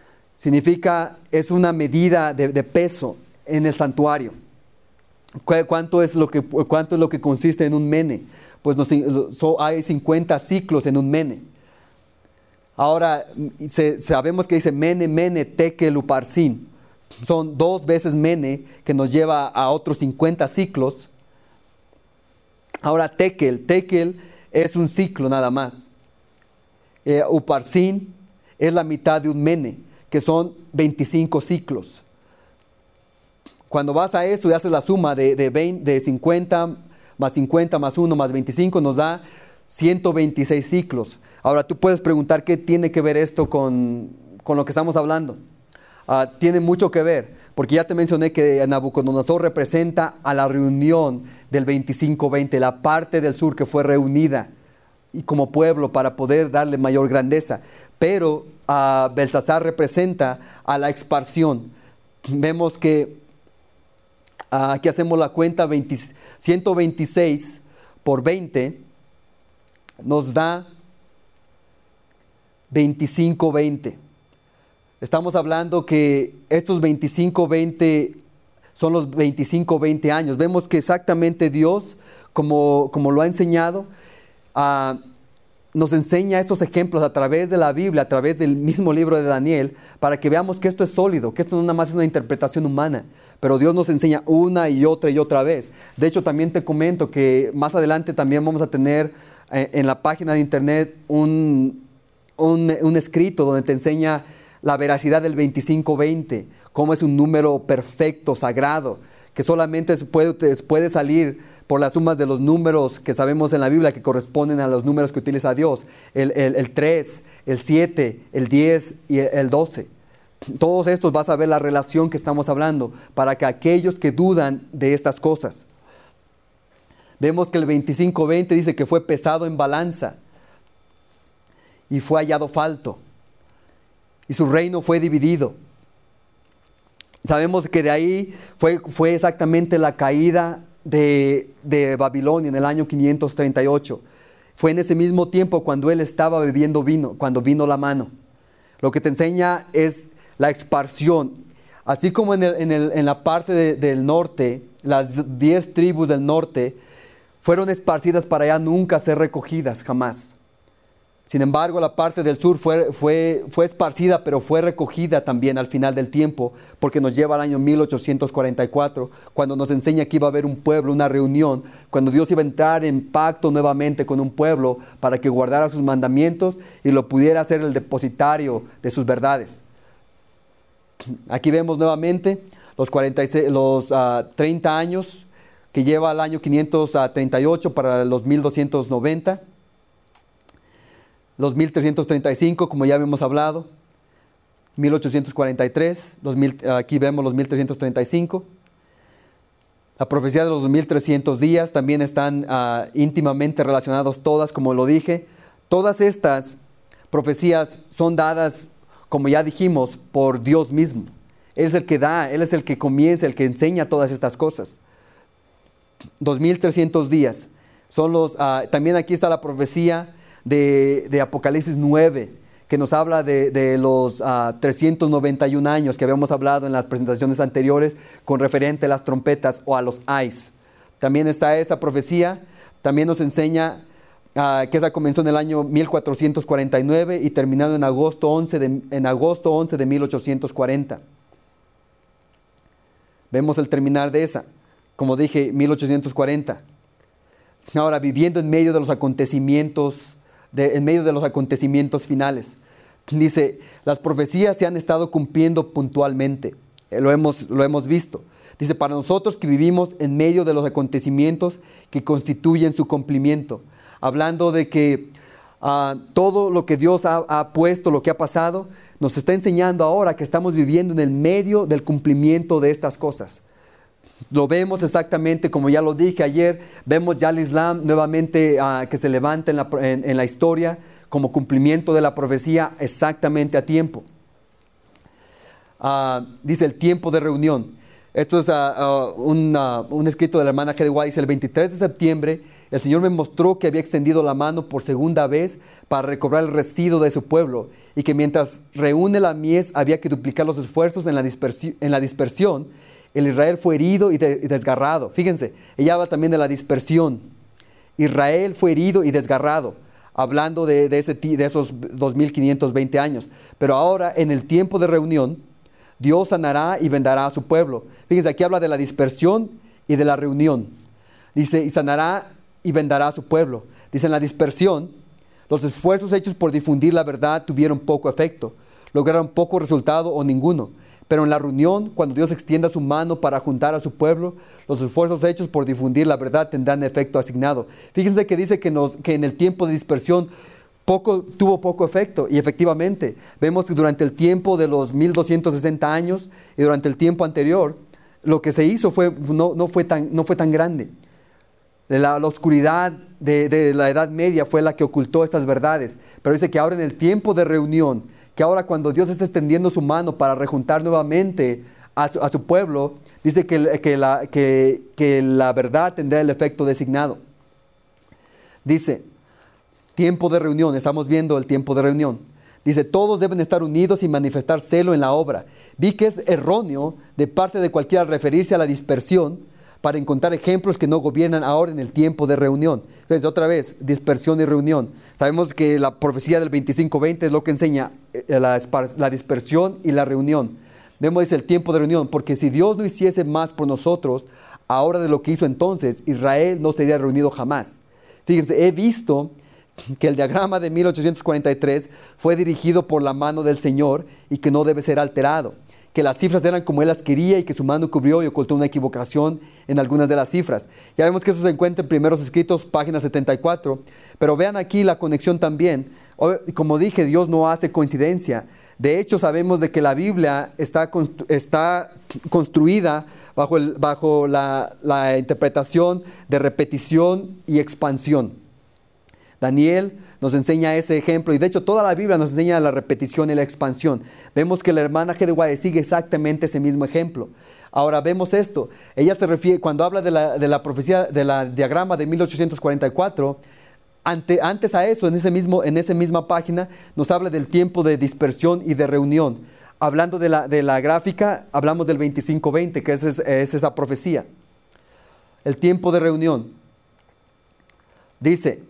Speaker 1: es una medida de peso en el santuario. ¿Cuánto es lo que consiste en un mene? Pues hay 50 ciclos en un mene. Ahora, sabemos que dice mene, mene, tekel, uparsin. Son 2 veces mene, que nos lleva a otros 50 ciclos. Ahora, tekel es un ciclo nada más. Uparsin es la mitad de un mene, que son 25 ciclos. Cuando vas a eso y haces la suma de 50 más 50 más 1 más 25, nos da 126 ciclos. Ahora tú puedes preguntar qué tiene que ver esto con lo que estamos hablando. Tiene mucho que ver, porque ya te mencioné que Nabucodonosor representa a la reunión del 25-20, la parte del sur que fue reunida y como pueblo para poder darle mayor grandeza. Pero Belsasar representa a la expansión. Vemos que aquí hacemos la cuenta, 126 por 20 nos da 25-20. Estamos hablando que estos 25-20 son los 25-20 años. Vemos que exactamente Dios, como lo ha enseñado, nos enseña estos ejemplos a través de la Biblia, a través del mismo libro de Daniel, para que veamos que esto es sólido, que esto no nada más es una interpretación humana, pero Dios nos enseña una y otra vez. De hecho, también te comento que más adelante también vamos a tener en la página de internet un escrito donde te enseña la veracidad del 25-20, cómo es un número perfecto, sagrado, que solamente puede salir por las sumas de los números que sabemos en la Biblia que corresponden a los números que utiliza Dios, el 3, el 7, el 10 y el 12. Todos estos vas a ver la relación que estamos hablando para que aquellos que dudan de estas cosas. Vemos que el 25-20 dice que fue pesado en balanza y fue hallado falto y su reino fue dividido. Sabemos que de ahí fue exactamente la caída de Babilonia en el año 538. Fue en ese mismo tiempo cuando él estaba bebiendo vino, cuando vino la mano. Lo que te enseña es la expansión. Así como en la parte del norte, las 10 tribus del norte fueron esparcidas para allá nunca ser recogidas, jamás. Sin embargo, la parte del sur fue esparcida, pero fue recogida también al final del tiempo, porque nos lleva al año 1844, cuando nos enseña que iba a haber un pueblo, una reunión, cuando Dios iba a entrar en pacto nuevamente con un pueblo para que guardara sus mandamientos y lo pudiera hacer el depositario de sus verdades. Aquí vemos nuevamente los 30 años que lleva al año 538 para los 1290. Los 1335, como ya habíamos hablado, 1843, aquí vemos los 1335. La profecía de los 2300 días también están íntimamente relacionados todas, como lo dije. Todas estas profecías son dadas, como ya dijimos, por Dios mismo. Él es el que da, Él es el que comienza, el que enseña todas estas cosas. 2300 días. También aquí está la profecía de Apocalipsis 9, que nos habla de los 391 años que habíamos hablado en las presentaciones anteriores con referente a las trompetas o a los ais. También está esa profecía, también nos enseña que esa comenzó en el año 1449 y terminado en agosto 11 de 1840. Vemos el terminar de esa, como dije, 1840. Ahora, viviendo en medio de los acontecimientos finales. Dice, las profecías se han estado cumpliendo puntualmente. Lo hemos visto. Dice, para nosotros que vivimos en medio de los acontecimientos que constituyen su cumplimiento. Hablando de que todo lo que Dios ha puesto, lo que ha pasado, nos está enseñando ahora que estamos viviendo en el medio del cumplimiento de estas cosas. Lo vemos exactamente como ya lo dije ayer, vemos ya al Islam nuevamente que se levanta en la historia como cumplimiento de la profecía exactamente a tiempo. Dice el tiempo de reunión. Esto es un escrito de la hermana G. de White. Dice, el 23 de septiembre el Señor me mostró que había extendido la mano por segunda vez para recobrar el residuo de su pueblo y que mientras reúne la mies había que duplicar los esfuerzos en la dispersión. El Israel fue herido y desgarrado. Fíjense, ella habla también de la dispersión. Israel fue herido y desgarrado, hablando de esos 2520 años. Pero ahora, en el tiempo de reunión, Dios sanará y vendará a su pueblo. Fíjense, aquí habla de la dispersión y de la reunión. Dice, y sanará y vendará a su pueblo. Dice, en la dispersión, los esfuerzos hechos por difundir la verdad tuvieron poco efecto, lograron poco resultado o ninguno. Pero en la reunión, cuando Dios extienda su mano para juntar a su pueblo, los esfuerzos hechos por difundir la verdad tendrán efecto asignado. Fíjense que dice que en el tiempo de dispersión tuvo poco efecto. Y efectivamente, vemos que durante el tiempo de los 1260 años y durante el tiempo anterior, lo que se hizo no fue tan grande. La oscuridad de la Edad Media fue la que ocultó estas verdades. Pero dice que ahora en el tiempo de reunión, que ahora cuando Dios está extendiendo su mano para rejuntar nuevamente a su pueblo, dice que la verdad tendrá el efecto designado. Dice, tiempo de reunión, estamos viendo el tiempo de reunión. Dice, todos deben estar unidos y manifestar celo en la obra. Vi que es erróneo de parte de cualquiera referirse a la dispersión para encontrar ejemplos que no gobiernan ahora en el tiempo de reunión. Entonces, otra vez, dispersión y reunión. Sabemos que la profecía del 25:20 es lo que enseña la dispersión y la reunión. Vemos, dice, el tiempo de reunión, porque si Dios no hiciese más por nosotros, ahora de lo que hizo entonces, Israel no sería reunido jamás. Fíjense, he visto que el diagrama de 1843 fue dirigido por la mano del Señor y que no debe ser alterado. Que las cifras eran como Él las quería y que su mano cubrió y ocultó una equivocación en algunas de las cifras. Ya vemos que eso se encuentra en Primeros Escritos, página 74. Pero vean aquí la conexión también. Como dije, Dios no hace coincidencia. De hecho, sabemos de que la Biblia está construida bajo la interpretación de repetición y expansión. Daniel nos enseña ese ejemplo y de hecho toda la Biblia nos enseña la repetición y la expansión. Vemos que la hermana G. de White sigue exactamente ese mismo ejemplo. Ahora vemos esto, ella se refiere, cuando habla de la profecía, de la diagrama de 1844, antes a eso, en esa misma página, nos habla del tiempo de dispersión y de reunión. Hablando de la gráfica, hablamos del 25-20, que es esa profecía. El tiempo de reunión. Dice,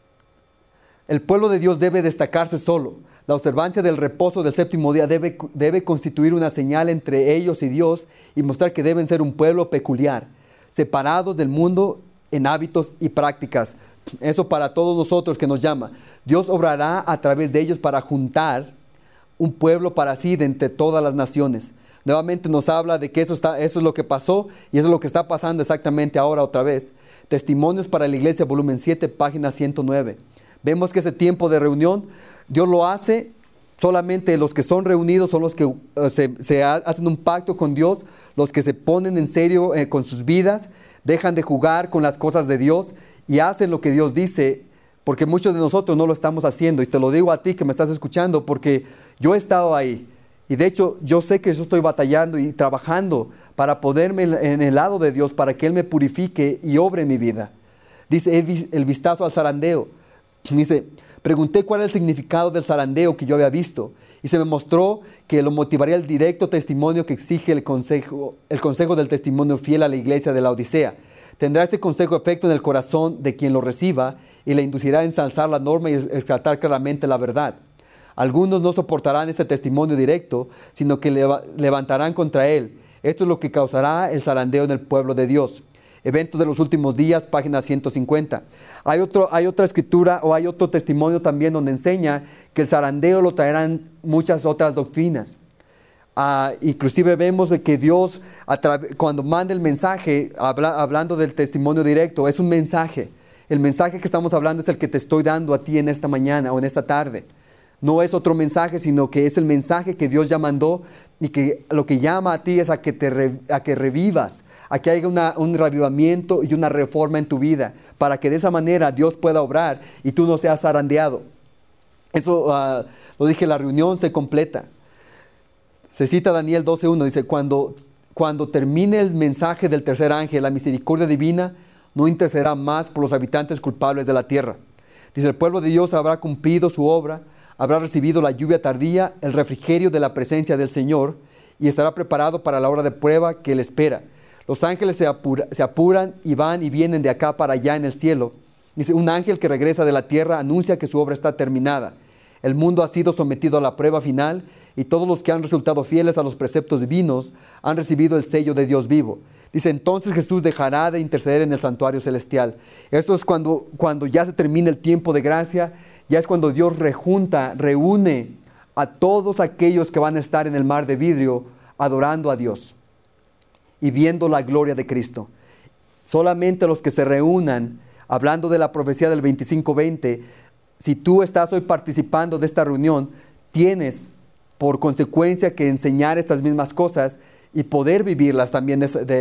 Speaker 1: el pueblo de Dios debe destacarse solo. La observancia del reposo del séptimo día debe constituir una señal entre ellos y Dios y mostrar que deben ser un pueblo peculiar, separados del mundo en hábitos y prácticas. Eso para todos nosotros que nos llama. Dios obrará a través de ellos para juntar un pueblo para sí de entre todas las naciones. Nuevamente nos habla de que eso es lo que pasó y eso es lo que está pasando exactamente ahora otra vez. Testimonios para la Iglesia, volumen 7, página 109. Vemos que ese tiempo de reunión, Dios lo hace solamente los que son reunidos, son los que hacen un pacto con Dios, los que se ponen en serio con sus vidas, dejan de jugar con las cosas de Dios y hacen lo que Dios dice, porque muchos de nosotros no lo estamos haciendo. Y te lo digo a ti que me estás escuchando, porque yo he estado ahí. Y de hecho, yo sé que yo estoy batallando y trabajando para ponerme en el lado de Dios, para que Él me purifique y obre mi vida. Dice el vistazo al zarandeo. Dice, pregunté cuál era el significado del zarandeo que yo había visto. Y se me mostró que lo motivaría el directo testimonio que exige el consejo del testimonio fiel a la iglesia de la Odisea. Tendrá este consejo efecto en el corazón de quien lo reciba y le inducirá a ensalzar la norma y exaltar claramente la verdad. Algunos no soportarán este testimonio directo, sino que levantarán contra él. Esto es lo que causará el zarandeo en el pueblo de Dios. Eventos de los últimos días, página 150. Hay otra escritura o hay otro testimonio también donde enseña que el zarandeo lo traerán muchas otras doctrinas. Inclusive vemos de que Dios, cuando manda el mensaje, hablando del testimonio directo, es un mensaje. El mensaje que estamos hablando es el que te estoy dando a ti en esta mañana o en esta tarde. No es otro mensaje, sino que es el mensaje que Dios ya mandó y que lo que llama a ti es a que revivas, a que haya un revivamiento y una reforma en tu vida, para que de esa manera Dios pueda obrar y tú no seas zarandeado. Eso lo dije, la reunión se completa. Se cita Daniel 12:1, dice, cuando termine el mensaje del tercer ángel, la misericordia divina no intercederá más por los habitantes culpables de la tierra. Dice, el pueblo de Dios habrá cumplido su obra, habrá recibido la lluvia tardía, el refrigerio de la presencia del Señor, y estará preparado para la hora de prueba que le espera. Los ángeles se apuran y van y vienen de acá para allá en el cielo. Dice, un ángel que regresa de la tierra anuncia que su obra está terminada. El mundo ha sido sometido a la prueba final y todos los que han resultado fieles a los preceptos divinos han recibido el sello de Dios vivo. Dice, entonces Jesús dejará de interceder en el santuario celestial. Esto es cuando ya se termina el tiempo de gracia, ya es cuando Dios reúne a todos aquellos que van a estar en el mar de vidrio adorando a Dios y viendo la gloria de Cristo. Solamente los que se reúnan, hablando de la profecía del 25-20, si tú estás hoy participando de esta reunión, tienes por consecuencia que enseñar estas mismas cosas y poder vivirlas también,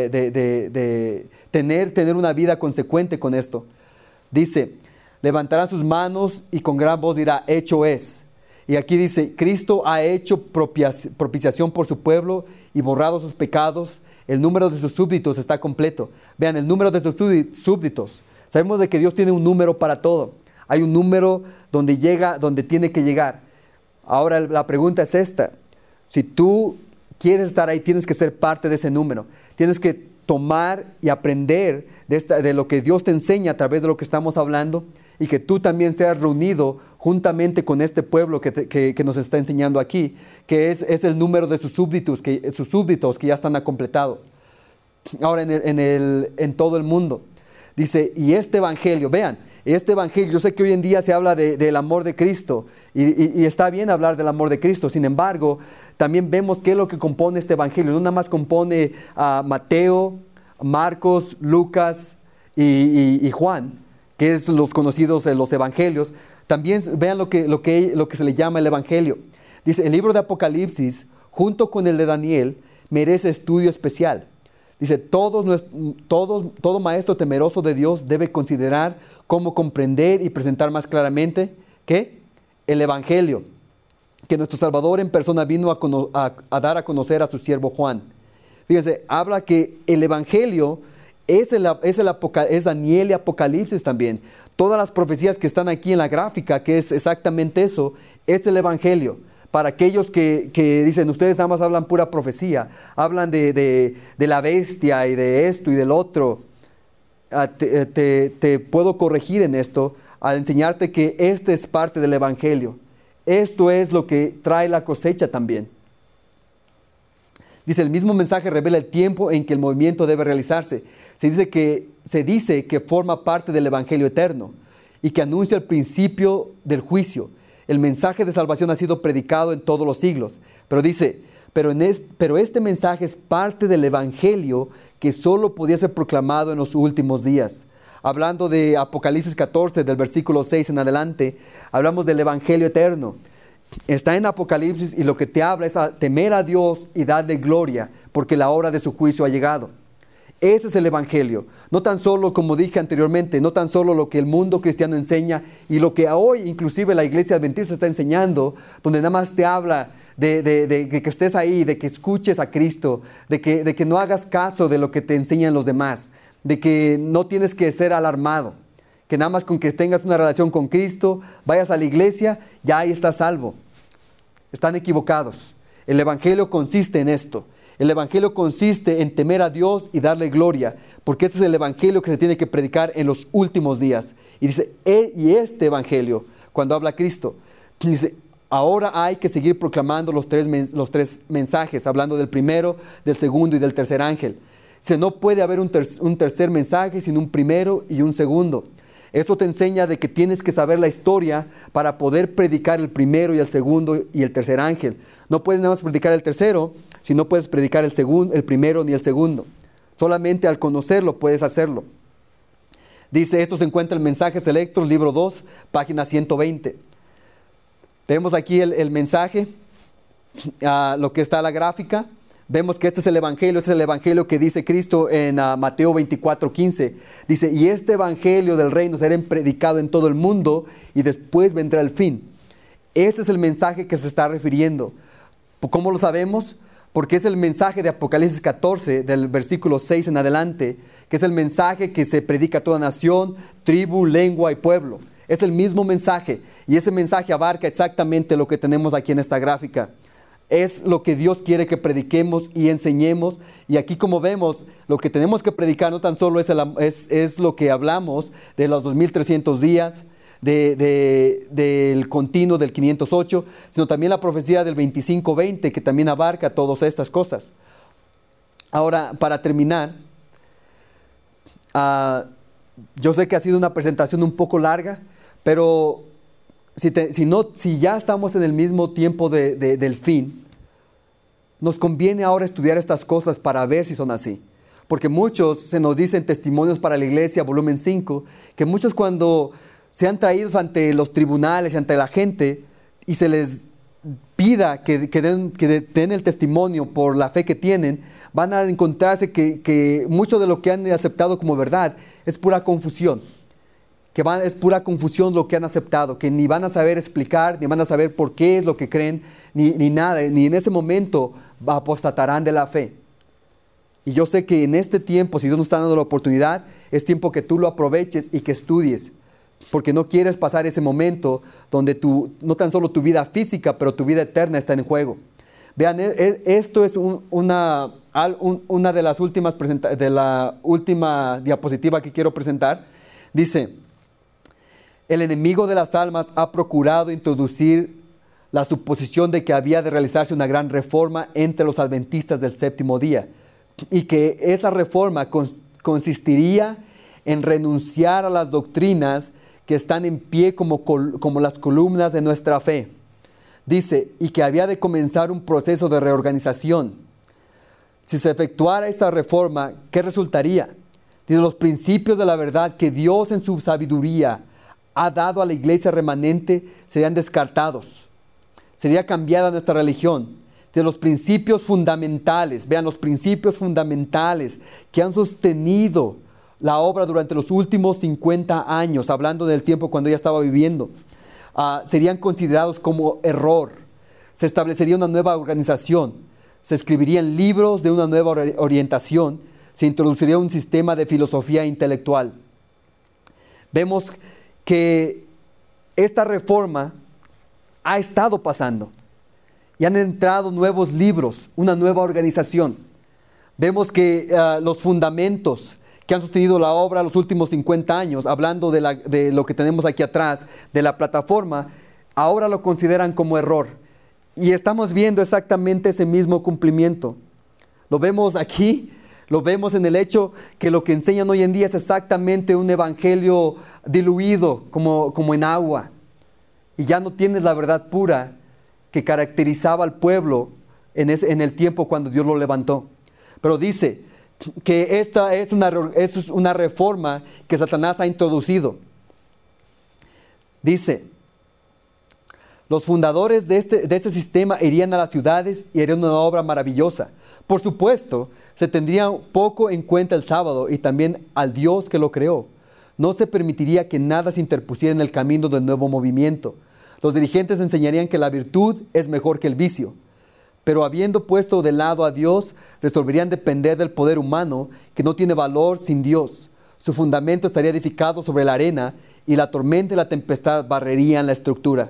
Speaker 1: tener una vida consecuente con esto. Dice, levantará sus manos y con gran voz dirá, hecho es. Y aquí dice, Cristo ha hecho propiciación por su pueblo y borrado sus pecados. El número de sus súbditos está completo. Vean, el número de sus súbditos. Sabemos de que Dios tiene un número para todo. Hay un número donde llega, donde tiene que llegar. Ahora la pregunta es esta. Si tú quieres estar ahí, tienes que ser parte de ese número. Tienes que tomar y aprender de lo que Dios te enseña a través de lo que estamos hablando y que tú también seas reunido juntamente con este pueblo que nos está enseñando aquí, que es el número de sus súbditos que ya están completados. Ahora en todo el mundo. Dice, y este evangelio, vean, este evangelio, yo sé que hoy en día se habla del amor de Cristo y está bien hablar del amor de Cristo. Sin embargo, también vemos qué es lo que compone este evangelio. No nada más compone a Mateo, Marcos, Lucas y Juan, que es los conocidos de los evangelios. También vean lo que se le llama el evangelio. Dice, el libro de Apocalipsis, junto con el de Daniel, merece estudio especial. Dice, todo maestro temeroso de Dios debe considerar cómo comprender y presentar más claramente ¿qué? El Evangelio, que nuestro Salvador en persona vino a dar a conocer a su siervo Juan. Fíjense, habla que el Evangelio es Daniel y Apocalipsis también. Todas las profecías que están aquí en la gráfica, que es exactamente eso, es el Evangelio. Para aquellos que dicen, ustedes nada más hablan pura profecía, hablan de la bestia y de esto y del otro, te puedo corregir en esto al enseñarte que este es parte del Evangelio. Esto es lo que trae la cosecha también. Dice, el mismo mensaje revela el tiempo en que el movimiento debe realizarse. Se dice que forma parte del Evangelio eterno y que anuncia el principio del juicio. El mensaje de salvación ha sido predicado en todos los siglos. Pero dice, pero este mensaje es parte del Evangelio que solo podía ser proclamado en los últimos días. Hablando de Apocalipsis 14, del versículo 6 en adelante, hablamos del Evangelio eterno. Está en Apocalipsis y lo que te habla es a temer a Dios y darle gloria, porque la hora de su juicio ha llegado. Ese es el Evangelio. No tan solo, como dije anteriormente, no tan solo lo que el mundo cristiano enseña y lo que hoy inclusive la iglesia adventista está enseñando, donde nada más te habla de que estés ahí, de que escuches a Cristo, de que no hagas caso de lo que te enseñan los demás, de que no tienes que ser alarmado, que nada más con que tengas una relación con Cristo, vayas a la iglesia, ya ahí estás salvo. Están equivocados. El Evangelio consiste en esto. El Evangelio consiste en temer a Dios y darle gloria, porque ese es el Evangelio que se tiene que predicar en los últimos días. Y dice, y este Evangelio, cuando habla Cristo, dice, ahora hay que seguir proclamando los tres mensajes, hablando del primero, del segundo y del tercer ángel. Dice, no puede haber un tercer mensaje sin un primero y un segundo. Esto te enseña de que tienes que saber la historia para poder predicar el primero y el segundo y el tercer ángel. No puedes nada más predicar el tercero si no puedes predicar el primero ni el segundo. Solamente al conocerlo puedes hacerlo. Dice, esto se encuentra en Mensajes Selectos, libro 2, página 120. Vemos aquí el mensaje, lo que está en la gráfica. Vemos que este es el Evangelio que dice Cristo en Mateo 24:15. Dice, y este Evangelio del reino será predicado en todo el mundo y después vendrá el fin. Este es el mensaje que se está refiriendo. ¿Cómo lo sabemos? Porque es el mensaje de Apocalipsis 14, del versículo 6 en adelante, que es el mensaje que se predica a toda nación, tribu, lengua y pueblo. Es el mismo mensaje y ese mensaje abarca exactamente lo que tenemos aquí en esta gráfica. Es lo que Dios quiere que prediquemos y enseñemos. Y aquí, como vemos, lo que tenemos que predicar no tan solo es lo que hablamos de los 2300 días, del continuo del 508, sino también la profecía del 25:20, que también abarca todas estas cosas. Ahora, para terminar, yo sé que ha sido una presentación un poco larga, pero si ya estamos en el mismo tiempo del fin, nos conviene ahora estudiar estas cosas para ver si son así. Porque muchos se nos dicen Testimonios para la Iglesia, volumen 5, que muchos cuando sean traídos ante los tribunales y ante la gente y se les pida que den el testimonio por la fe que tienen, van a encontrarse que mucho de lo que han aceptado como verdad es pura confusión. Es pura confusión lo que han aceptado, que ni van a saber explicar, ni van a saber por qué es lo que creen, ni nada, ni en ese momento apostatarán de la fe. Y yo sé que en este tiempo, si Dios nos está dando la oportunidad, es tiempo que tú lo aproveches y que estudies, porque no quieres pasar ese momento donde no tan solo tu vida física, pero tu vida eterna está en juego. Vean, esto es una de las últimas de la última diapositiva que quiero presentar. Dice, el enemigo de las almas ha procurado introducir la suposición de que había de realizarse una gran reforma entre los adventistas del séptimo día y que esa reforma consistiría en renunciar a las doctrinas que están en pie como las columnas de nuestra fe. Dice, y que había de comenzar un proceso de reorganización. Si se efectuara esta reforma, ¿qué resultaría? Dice, los principios de la verdad que Dios en su sabiduría ha dado a la iglesia remanente serían descartados. Sería cambiada nuestra religión. de los principios fundamentales. Vean, los principios fundamentales que han sostenido la obra durante los últimos 50 años, hablando del tiempo cuando ella estaba viviendo, serían considerados como error. Se establecería una nueva organización, se escribirían libros de una nueva orientación, se introduciría un sistema de filosofía intelectual. Vemos que esta reforma ha estado pasando y han entrado nuevos libros, una nueva organización. Vemos que los fundamentos que han sostenido la obra los últimos 50 años, hablando de lo que tenemos aquí atrás, de la plataforma, ahora lo consideran como error. Y estamos viendo exactamente ese mismo cumplimiento. Lo vemos aquí, lo vemos en el hecho que lo que enseñan hoy en día es exactamente un evangelio diluido como en agua. Y ya no tienes la verdad pura que caracterizaba al pueblo en el tiempo cuando Dios lo levantó. Pero dice que esta es una reforma que Satanás ha introducido. Dice, los fundadores de este sistema irían a las ciudades y harían una obra maravillosa. Por supuesto, se tendría poco en cuenta el sábado y también al Dios que lo creó. No se permitiría que nada se interpusiera en el camino del nuevo movimiento. Los dirigentes enseñarían que la virtud es mejor que el vicio. Pero habiendo puesto de lado a Dios, resolverían depender del poder humano que no tiene valor sin Dios. Su fundamento estaría edificado sobre la arena y la tormenta y la tempestad barrerían la estructura.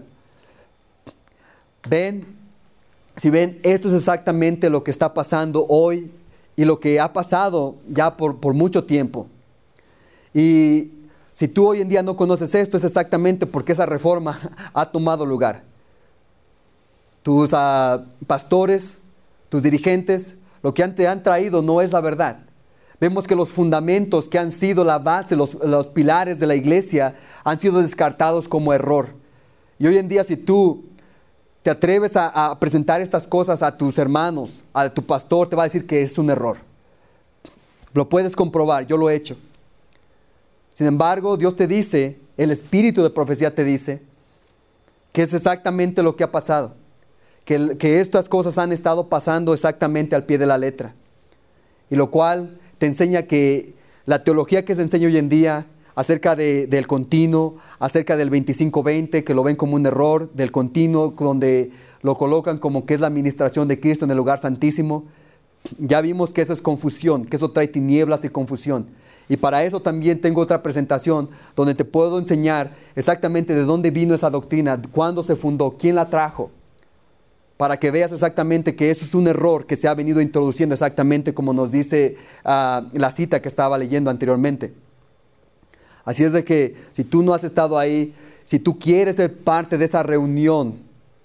Speaker 1: Si ven, esto es exactamente lo que está pasando hoy y lo que ha pasado ya por mucho tiempo. Y si tú hoy en día no conoces esto, es exactamente porque esa reforma ha tomado lugar. Tus pastores, tus dirigentes, lo que te han traído no es la verdad. Vemos que los fundamentos que han sido la base, los pilares de la iglesia, han sido descartados como error. Y hoy en día, si tú te atreves a presentar estas cosas a tus hermanos, a tu pastor, te va a decir que es un error. Lo puedes comprobar, yo lo he hecho. Sin embargo, Dios te dice, el espíritu de profecía te dice, que es exactamente lo que ha pasado. Que estas cosas han estado pasando exactamente al pie de la letra. Y lo cual te enseña que la teología que se enseña hoy en día acerca del continuo, acerca del 25-20, que lo ven como un error, del continuo, donde lo colocan como que es la administración de Cristo en el lugar santísimo. Ya vimos que eso es confusión, que eso trae tinieblas y confusión. Y para eso también tengo otra presentación donde te puedo enseñar exactamente de dónde vino esa doctrina, cuándo se fundó, quién la trajo, para que veas exactamente que eso es un error que se ha venido introduciendo exactamente como nos dice la cita que estaba leyendo anteriormente. Así es de que si tú no has estado ahí, si tú quieres ser parte de esa reunión,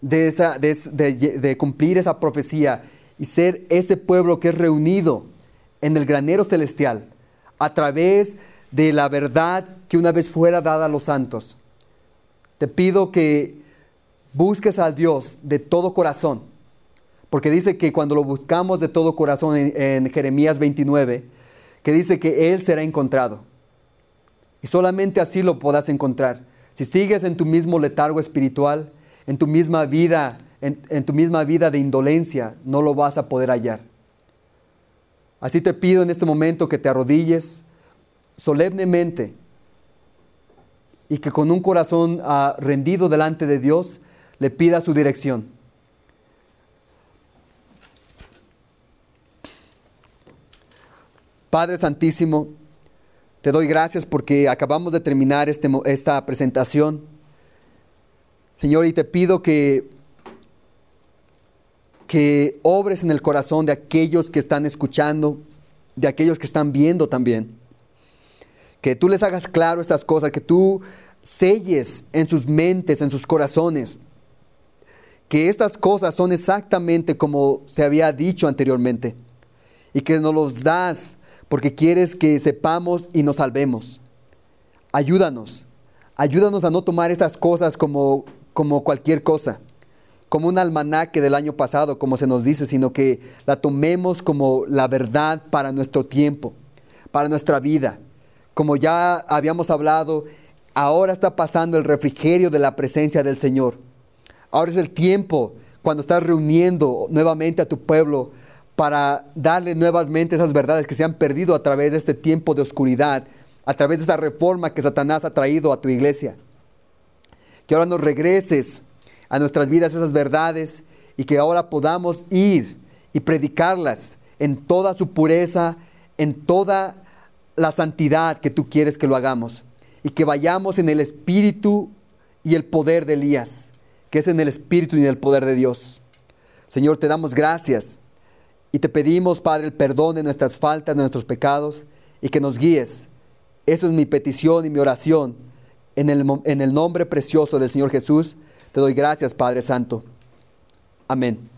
Speaker 1: de cumplir esa profecía y ser ese pueblo que es reunido en el granero celestial a través de la verdad que una vez fuera dada a los santos, te pido que busques a Dios de todo corazón, porque dice que cuando lo buscamos de todo corazón en Jeremías 29, que dice que Él será encontrado. Y solamente así lo podrás encontrar. Si sigues en tu mismo letargo espiritual, en tu misma vida, en tu misma vida de indolencia, no lo vas a poder hallar. Así te pido en este momento que te arrodilles solemnemente y que con un corazón rendido delante de Dios le pida su dirección. Padre Santísimo, te doy gracias porque acabamos de terminar esta presentación. Señor, y te pido que obres en el corazón de aquellos que están escuchando, de aquellos que están viendo también. Que tú les hagas claro estas cosas, que tú selles en sus mentes, en sus corazones, que estas cosas son exactamente como se había dicho anteriormente y que nos los das porque quieres que sepamos y nos salvemos. Ayúdanos a no tomar estas cosas como cualquier cosa, como un almanaque del año pasado, como se nos dice, sino que la tomemos como la verdad para nuestro tiempo, para nuestra vida. Como ya habíamos hablado, ahora está pasando el refrigerio de la presencia del Señor. Ahora es el tiempo, cuando estás reuniendo nuevamente a tu pueblo para darle nuevamente esas verdades que se han perdido a través de este tiempo de oscuridad, a través de esa reforma que Satanás ha traído a tu iglesia. Que ahora nos regreses a nuestras vidas esas verdades y que ahora podamos ir y predicarlas en toda su pureza, en toda la santidad que tú quieres que lo hagamos. Y que vayamos en el espíritu y el poder de Elías, que es en el espíritu y en el poder de Dios. Señor, te damos gracias y te pedimos, Padre, el perdón de nuestras faltas, de nuestros pecados, y que nos guíes. Eso es mi petición y mi oración. En el nombre precioso del Señor Jesús, te doy gracias, Padre Santo. Amén.